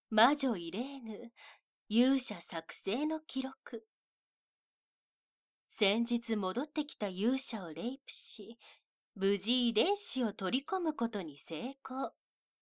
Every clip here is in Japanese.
魔女イレーヌ、勇者作成の記録。先日戻ってきた勇者をレイプし、無事遺伝子を取り込むことに成功。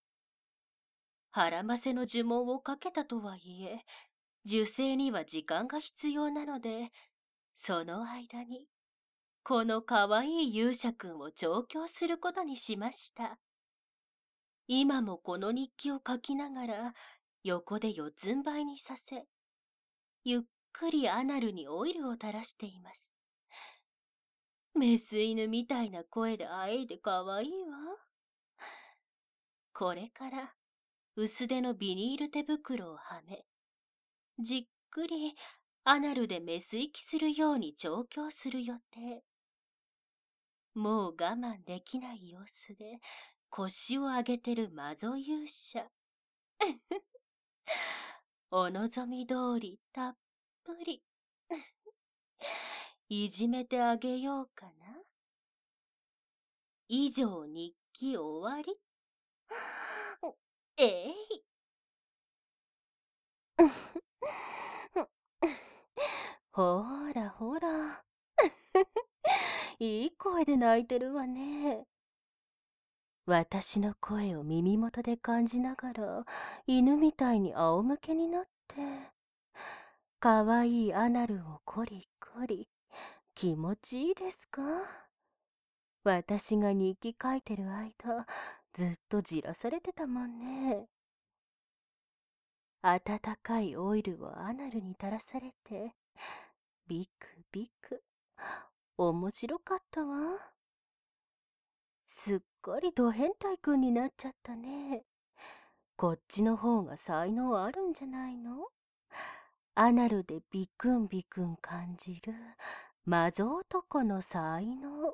腹ませの呪文をかけたとはいえ、受精には時間が必要なので、その間に、このかわいい勇者くんを調教することにしました。今もこの日記を書きながら、横で四つん這いにさせ、ゆっくりアナルにオイルを垂らしています。メス犬みたいな声であえいでかわいいわ。これから薄手のビニール手袋をはめ、じっくりアナルでメス息するように調教する予定。もう我慢できない様子で腰を上げてる魔女勇者。お望み通りたっぷりいじめてあげようかな。以上日記終わり。えい。ほらほら。いい声で泣いてるわね。私の声を耳元で感じながら、犬みたいに仰向けになって、かわいいアナルをコリコリ。気持ちいいですか？私が日記書いてる間、ずっとじらされてたもんね。温かいオイルをアナルに垂らされて、ビクビク。面白かったわ。すっかりド変態くんになっちゃったね。こっちの方が才能あるんじゃないの？アナルでビクンビクン感じる魔女男の才能。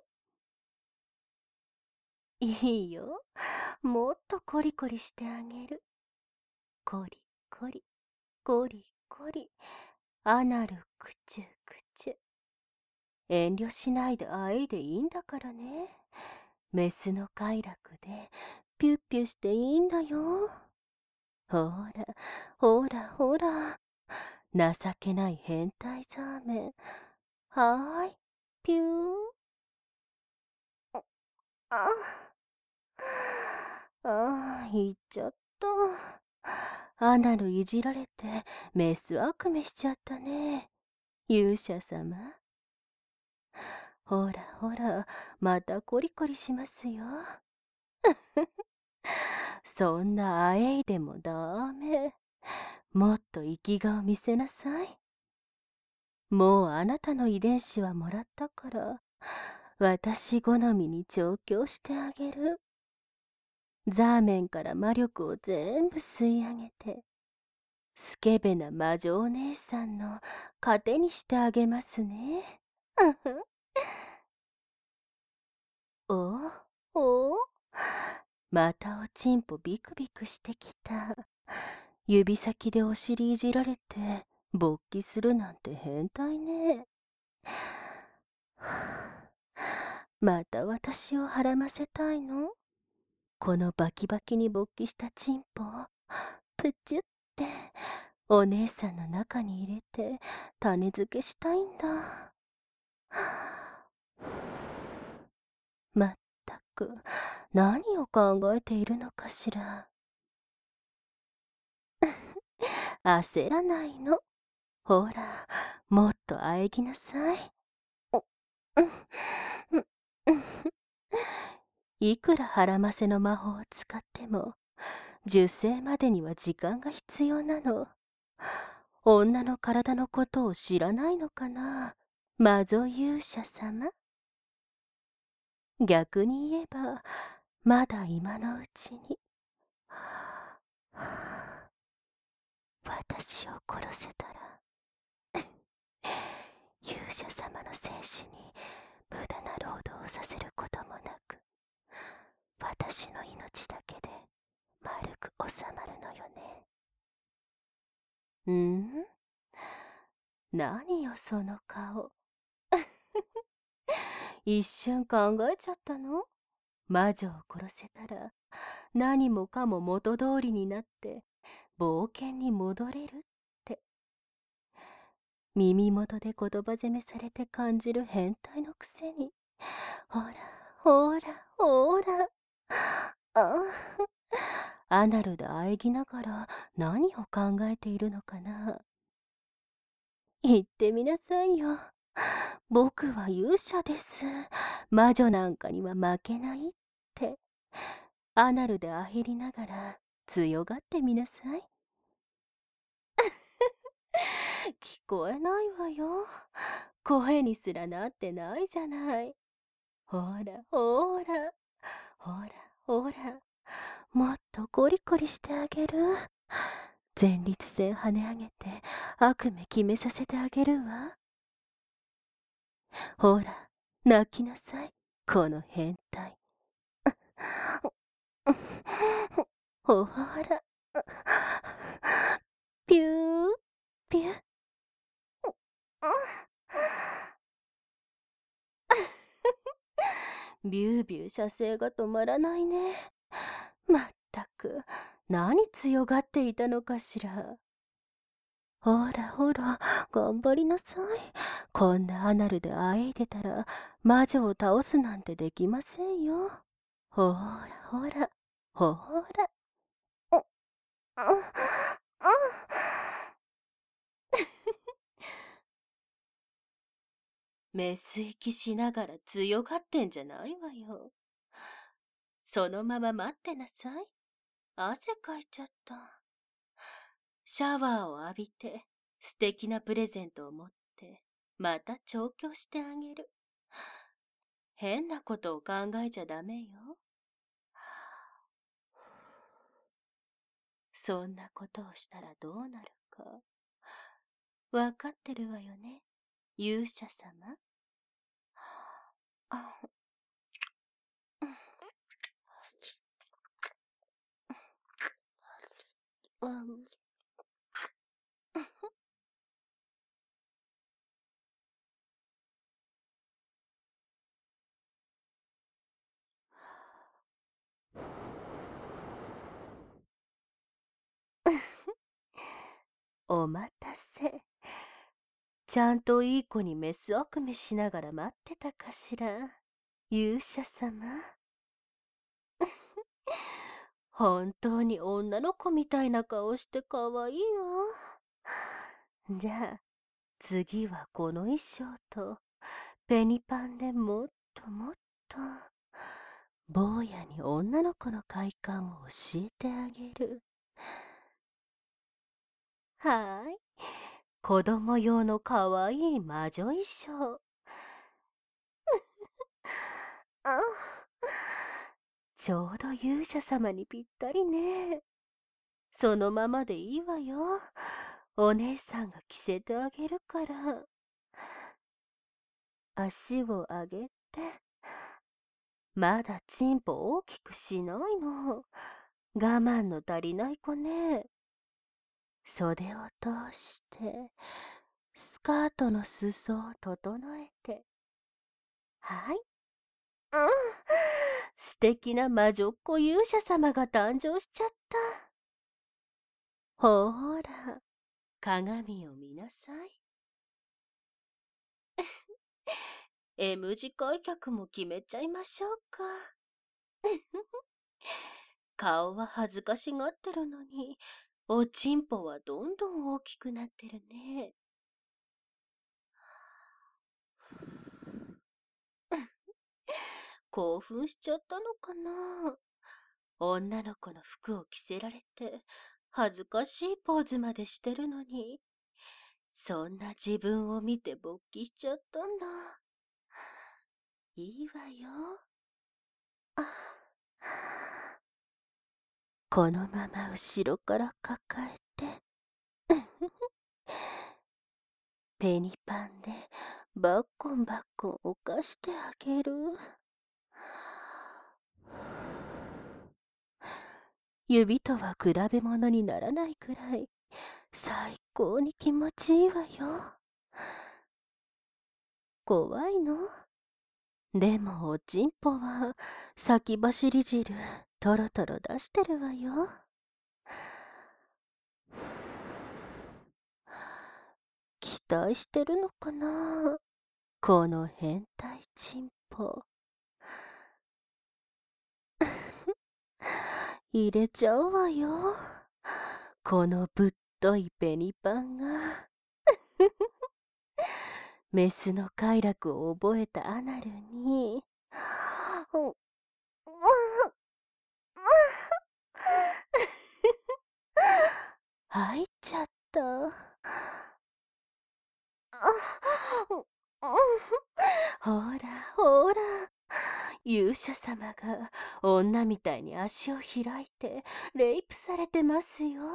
いいよ。もっとコリコリしてあげる。コリコリ、コリコリ。アナルクチュクチュ。遠慮しないであえいでいいんだからね。メスの快楽でピュッピュしていいんだよ。ほら、ほらほら。情けない変態ザーメン。はーい、ピュー。ああ、言っちゃった。アナルいじられてメス悪夢しちゃったね。勇者様。ほらほら、またコリコリしますよ。そんなあえいでもダメ。もっと生き顔見せなさい。もうあなたの遺伝子はもらったから、私好みに調教してあげる。ザーメンから魔力を全部吸い上げて、スケベな魔女お姉さんの糧にしてあげますね。おお、またおちんぽビクビクしてきた。指先でお尻いじられて勃起するなんて変態ね。また私をはらませたいの？このバキバキに勃起したチンポをプチュってお姉さんの中に入れて種付けしたいんだ。まったく何を考えているのかしら。焦らないの。ほら、もっと喘ぎなさい。おうんうんうんいくら腹ませの魔法を使っても、受精までには時間が必要なの。女の体のことを知らないのかな、魔女勇者様。逆に言えば、まだ今のうちに。私を殺せたら、勇者様の生死に無駄な労働をさせることもなく、私の命だけで丸く収まるのよね。ん？何よその顔。一瞬考えちゃったの？魔女を殺せたら何もかも元通りになって冒険に戻れるって。耳元で言葉攻めされて感じる変態のくせに。ほら、ほら、ほら。あアナルで喘ぎながら何を考えているのかな。言ってみなさいよ。僕は勇者です。魔女なんかには負けないって。アナルであへりながら強がってみなさい。聞こえないわよ。声にすらなってないじゃない。ほら、ほら、ほら、ほら。もっとコリコリしてあげる。前立腺跳ね上げて悪夢決めさせてあげるわ。ほら、泣きなさい、この変態。ほら、ピュー、ピュー。ビュービュー射精が止まらないね。まったく、何強がっていたのかしら。ほらほら、頑張りなさい。こんなアナルであえいでたら、魔女を倒すなんてできませんよ。ほらほら、ほら。メス息しながら強がってんじゃないわよ。そのまま待ってなさい。汗かいちゃった。シャワーを浴びて、素敵なプレゼントを持って、また調教してあげる。変なことを考えちゃダメよ。そんなことをしたらどうなるか、わかってるわよね、勇者様。あ、うん。お待たせ。ちゃんといい子にメス悪夢しながら待ってたかしら、勇者様。本当に女の子みたいな顔して可愛いわ。じゃあ、次はこの衣装と、ペニパンでもっともっと、坊やに女の子の快感を教えてあげる。はーい。子供用の可愛い魔女衣装。あ、ちょうど勇者様にぴったりね。そのままでいいわよ。お姉さんが着せてあげるから。足を上げて。まだチンポ大きくしないの。我慢の足りない子ね。袖を通して、スカートの裾を整えて。はい。うん。素敵な魔女っ子勇者様が誕生しちゃった。ほーら、鏡を見なさい。M 字開脚も決めちゃいましょうか。顔は恥ずかしがってるのに、おちんぽはどんどん大きくなってるね。興奮しちゃったのかな。女の子の服を着せられて、恥ずかしいポーズまでしてるのに、そんな自分を見て勃起しちゃったんだ。いいわよ。あ、このまま後ろから抱えて、ペニパンでバッコンバッコン犯してあげる。指とは比べ物にならないくらい最高に気持ちいいわよ。怖いの？でもおちんぽは先走り汁トロトロ出してるわよ。 待してるのかな、この変態チンポ。入れちゃうわよ。このぶっとい紅パンが。メスの快楽を覚えたアナルに。入っちゃった。ほらほら、勇者様が女みたいに足を開いてレイプされてますよ。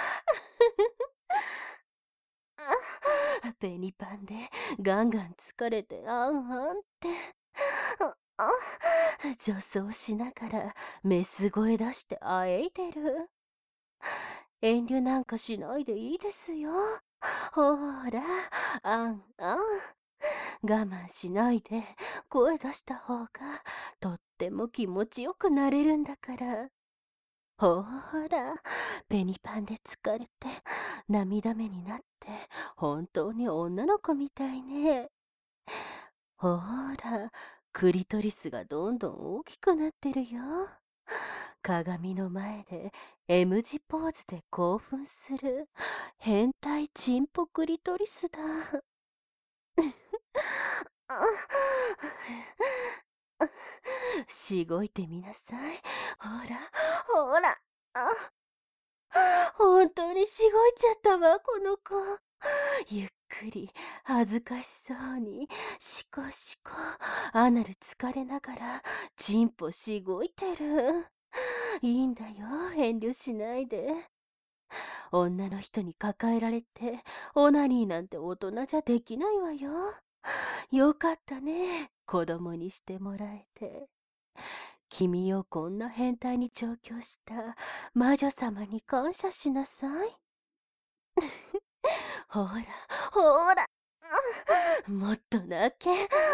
ペニパンでガンガン疲れてあんあんって。女装しながらメス声出してあえいでる。遠慮なんかしないでいいですよ。ほら、あんあん。我慢しないで声出した方がとっても気持ちよくなれるんだから。ほら、ペニパンで疲れて涙目になって本当に女の子みたいね。ほら、クリトリスがどんどん大きくなってるよ。鏡の前で M 字ポーズで興奮する変態チンポクリトリスだ。しごいてみなさい。ほら、ほら。本当にしごいちゃったわ、この子。ゆっくり、恥ずかしそうに、しこしこ、アナル疲れながら、チンポしごいてる。いいんだよ、遠慮しないで。女の人に抱えられて、オナニーなんて大人じゃできないわよ。よかったね、子供にしてもらえて。君をこんな変態に調教した魔女様に感謝しなさい。ほら、ほら。もっと泣け。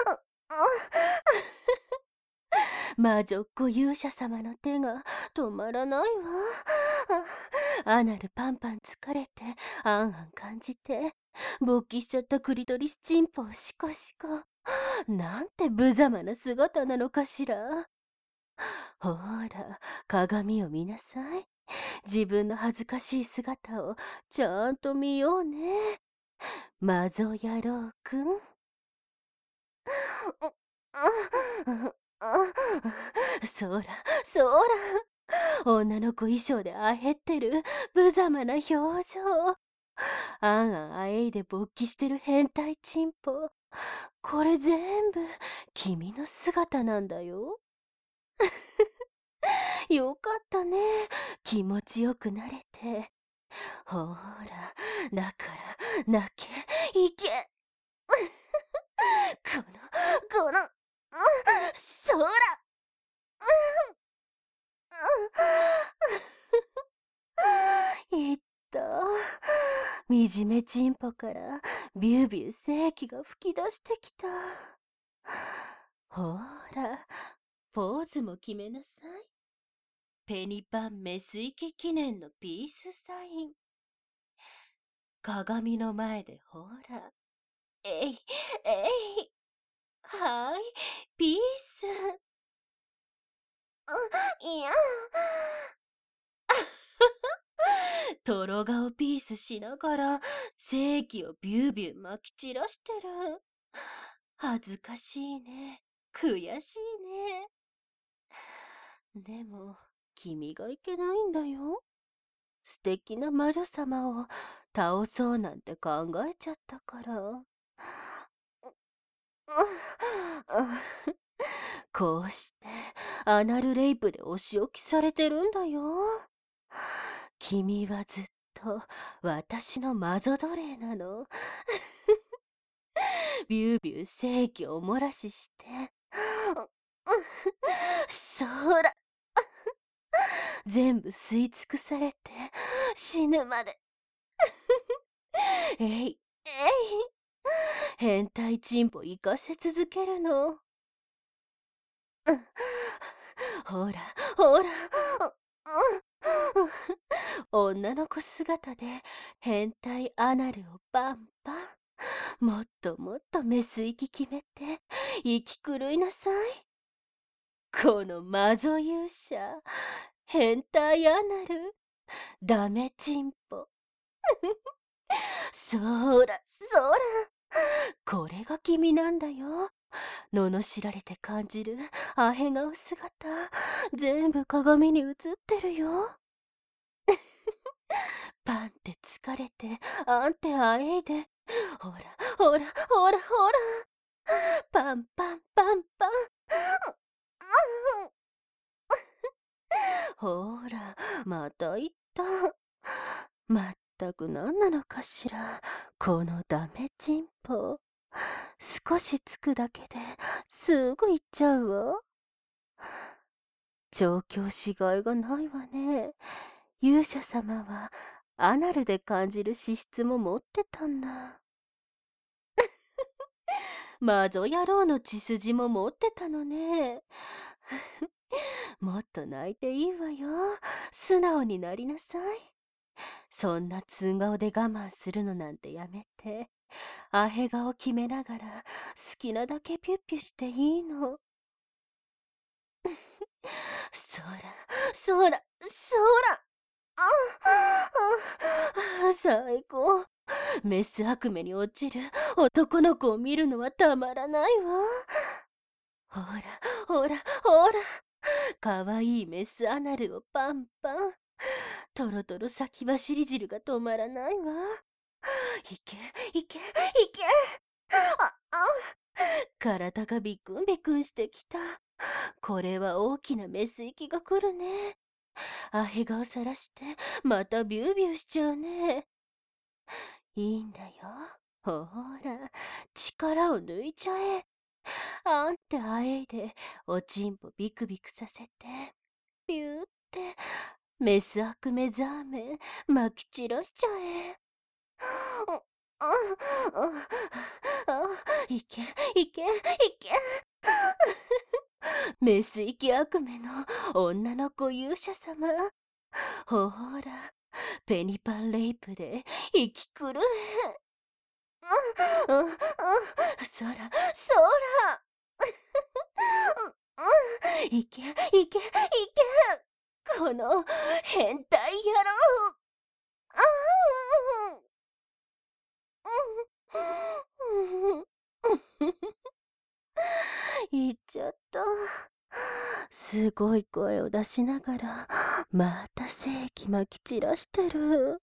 魔女っ子勇者様の手が止まらないわ。アナルパンパン疲れて、あんあん感じて、勃起しちゃったクリトリスチンポをシコシコ。なんて無様な姿なのかしら。ほら、鏡を見なさい。自分の恥ずかしい姿をちゃんと見ようね。マゾ野郎くん。そら、そら。女の子衣装であへってる無様な表情。あんあんあえいで勃起してる変態チンポ。これ全部君の姿なんだよ。よかったね。気持ちよくなれて。ほら、だから泣け、いけ。この、そら。いった。惨めチンポからビュービュー精液が吹き出してきた。ほら、ポーズも決めなさい。ペニパンメス池記念のピースサイン。鏡の前でほら。えい、えい。はい、ピース。いや。トロ顔ピースしながら精液をビュービュー撒き散らしてる。恥ずかしいね。悔しいね。でも、君がいけないんだよ。素敵な魔女様を倒そうなんて考えちゃったから。こうしてアナルレイプでお仕置きされてるんだよ。君はずっと私のマゾ奴隷なの。ビュービュー精液を漏らしして。そら、全部吸い尽くされて死ぬまで。えい、えい。変態チンポ生かせ続けるの。ほら、ほら。女の子姿で変態アナルをパンパン。 もっともっとメス息決めて、息狂いなさい。このマゾ勇者、変態アナル、ダメチンポ。そら、そら。これが君なんだよ。罵られて感じるアヘ顔姿、全部鏡に映ってるよ。パンって疲れて、あんってあえいで。ほら、ほら、ほら、ほら。パンパンパンパン。ほら、また言った。まったく何なのかしら、このダメチンポ。少しつくだけですぐ行っちゃうわ。調教しがいがないわね。勇者様はアナルで感じる資質も持ってたんだ。マゾ野郎の血筋も持ってたのね。もっと泣いていいわよ。素直になりなさい。そんな通顔で我慢するのなんてやめて、アヘ顔決めながら好きなだけピュッピュしていいの。そら、そら、そら。最高。メス悪夢に落ちる男の子を見るのはたまらないわ。ほら、ほら、ほら。かわいいメスアナルをパンパン。とろとろ先走り汁が止まらないわ。いけ、いけ、いけ。体がビクンビクンしてきた。これは大きなメス息が来るね。アヘ顔さらして、またビュービューしちゃうね。いいんだよ。ほら、力を抜いちゃえ。あんってあえいで、おちんぽビクビクさせて、ビューって、メス悪目ザーメン、まき散らしちゃえ。いけ、いけ、いけ。メス行き悪夢の女の子勇者様。ほら、ペニパンレイプで息狂え。そら、そら。いけ、いけ、いけ。この変態野郎。言っちゃった。すごい声を出しながら、また精液まき散らしてる。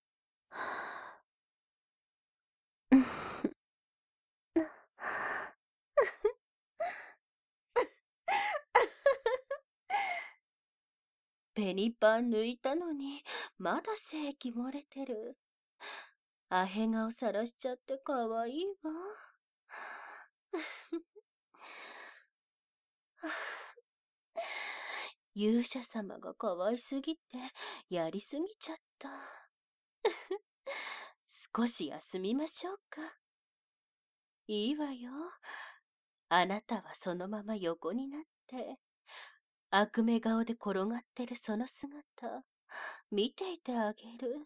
ペニパン抜いたのに、まだ精液漏れてる。アヘ顔さらしちゃってかわいいわ。勇者様がかわいすぎて、やりすぎちゃった。少し休みましょうか。いいわよ。あなたはそのまま横になって、悪目顔で転がってるその姿、見ていてあげる。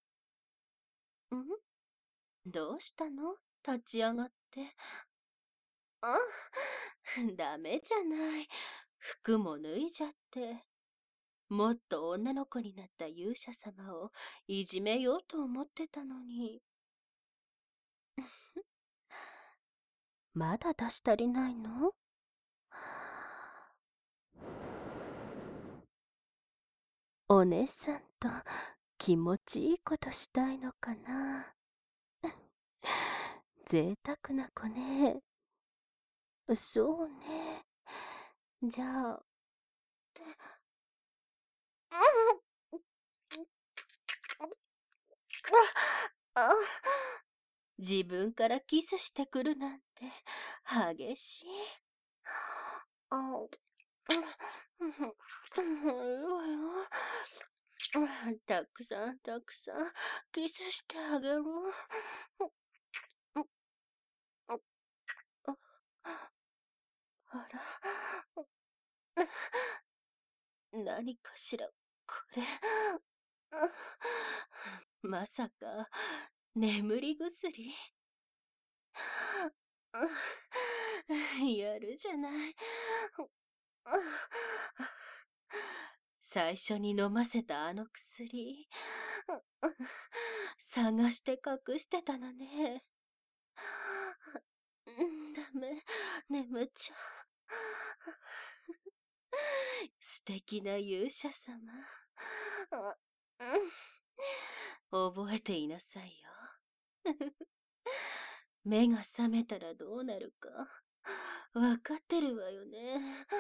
どうしたの？立ち上がって。あ、ダメじゃない。服も脱いじゃって。もっと女の子になった勇者様をいじめようと思ってたのに。まだ出し足りないの？お姉さんと気持ちいいことしたいのかな。贅沢な子ね。そうね。じゃあ、あ、自分からキスしてくるなんて激しい。いいわよ。たくさんたくさんキスしてあげる。あら、何かしら、これ。まさか、眠り薬？ やるじゃない。最初に飲ませたあの薬、探して隠してたのね。ダメ、眠っちゃう。素敵な勇者様。覚えていなさいよ。目が覚めたらどうなるか、わかってるわよね。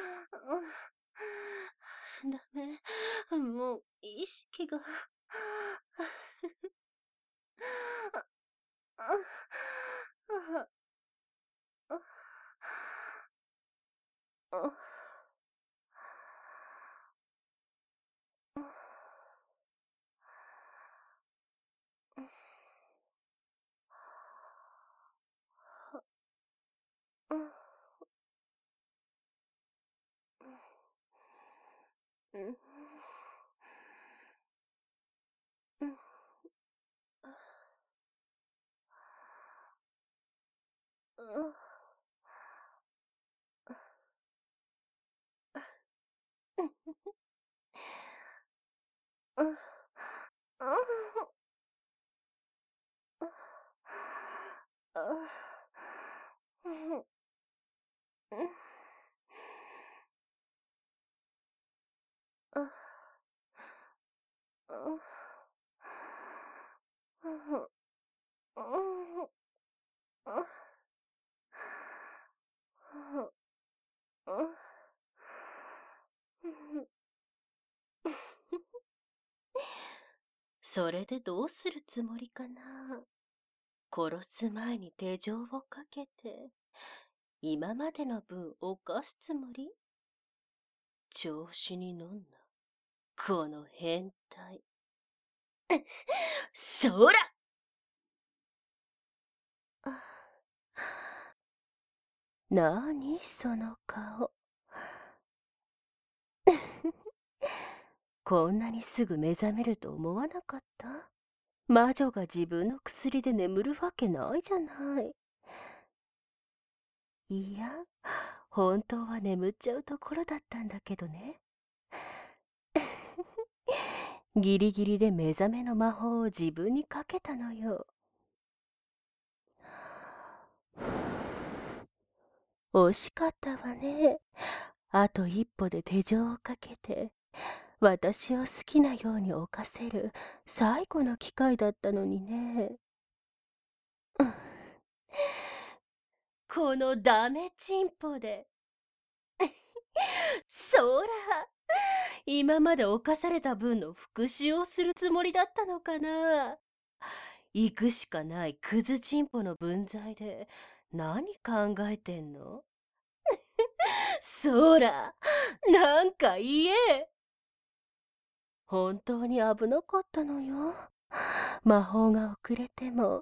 ダメ、もう意識が。それでどうするつもりかな。殺す前に手錠をかけて、今までの分犯すつもり？調子に乗んな。この変態。そら！なにその顔。こんなにすぐ目覚めると思わなかった？魔女が自分の薬で眠るわけないじゃない。いや、本当は眠っちゃうところだったんだけどね。ギリギリで目覚めの魔法を自分にかけたのよ。惜しかったわね。あと一歩で手錠をかけて、私を好きなように犯せる最後の機会だったのにね。このダメチンポで。そら、今まで犯された分の復讐をするつもりだったのかな。行くしかないクズチンポの分際で何考えてんの？そら、なんか言え。本当に危なかったのよ。魔法が遅れても。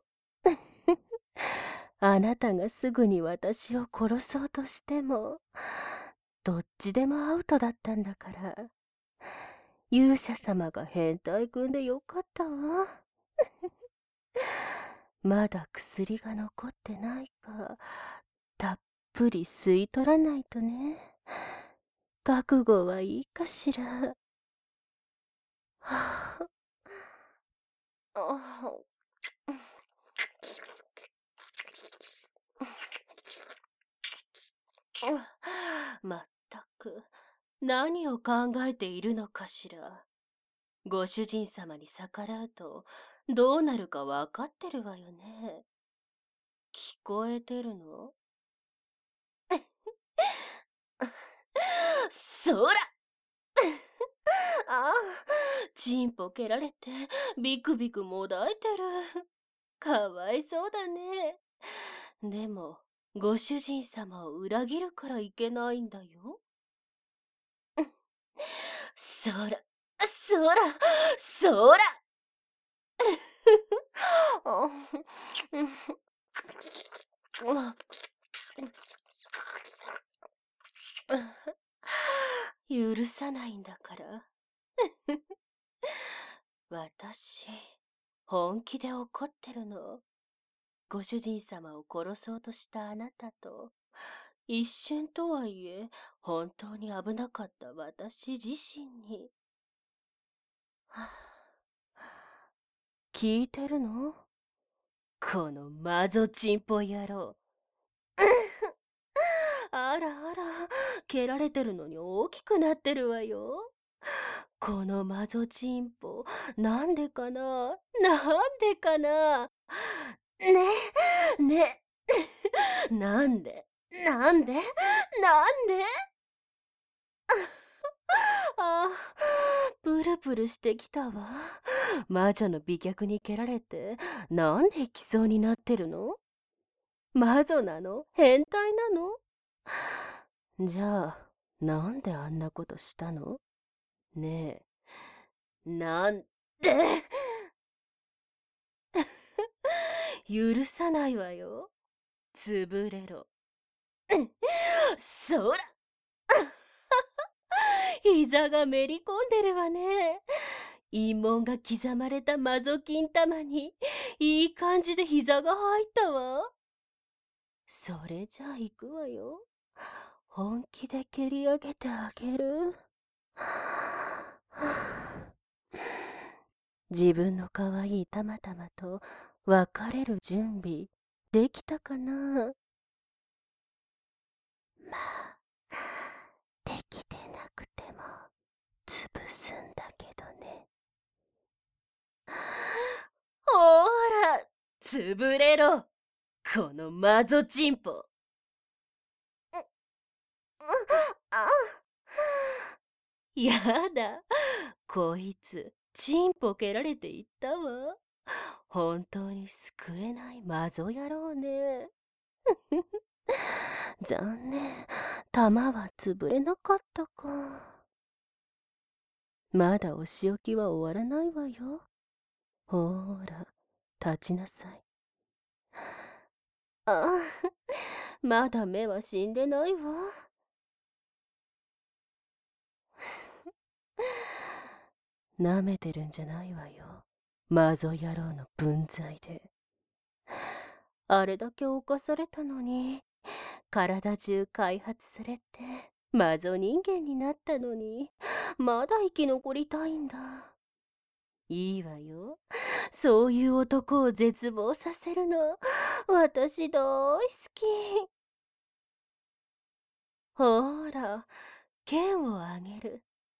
あなたがすぐに私を殺そうとしても、どっちでもアウトだったんだから。勇者様が変態君でよかったわ。まだ薬が残ってないか、たっぷり吸い取らないとね。覚悟はいいかしら。はあ、まったく、何を考えているのかしら。ご主人様に逆らうと、どうなるかわかってるわよね。聞こえてるの？そらああ、チンポ蹴られて、ビクビクもだえてる。かわいそうだね。でも、ご主人様を裏切るからいけないんだよ。そら、そら、そら許さないんだから。私、本気で怒ってるの。 ご主人様を殺そうとしたあなたと、一瞬とはいえ、本当に危なかった私自身に。はあ、聞いてるの？このマゾチンポ野郎。あらあら、蹴られてるのに大きくなってるわよ。このマゾチンポ、なんでかな、なんでかな。ね、なんでなんでなんで。ああ、プルプルしてきたわ。魔女の美脚に蹴られて、なんで行きそうになってるの？魔女なの？変態なの？じゃあ、なんであんなことしたの？ねえ、なんで。許さないわよ。潰れろ。そら。膝がめり込んでるわね。陰紋が刻まれたマゾキン玉に、いい感じで膝が入ったわ。それじゃあ行くわよ。本気で蹴り上げてあげる。自分の可愛いたまたまと別れる準備できたかな？まあ、できてなくても潰すんだけどね。ほーら、潰れろ、このマゾチンポ。あ、やだ、こいつ、チンポ蹴られていったわ。本当に救えないマゾ野郎ね。残念、玉は潰れなかったか。まだお仕置きは終わらないわよ。ほーら、立ちなさい。ああ、まだ目は死んでないわ。舐めてるんじゃないわよ。マゾ野郎の分際で。あれだけ犯されたのに、体中開発されて、マゾ人間になったのに、まだ生き残りたいんだ。いいわよ。そういう男を絶望させるの、私大好き。ほーら、剣をあげる。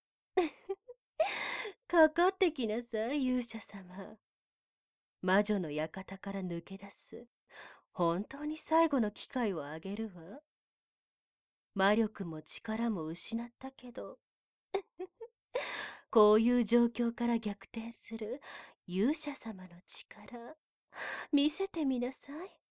かかってきなさい、勇者様。魔女の館から抜け出す。本当に最後の機会をあげるわ。魔力も力も失ったけど、こういう状況から逆転する勇者様の力、見せてみなさい。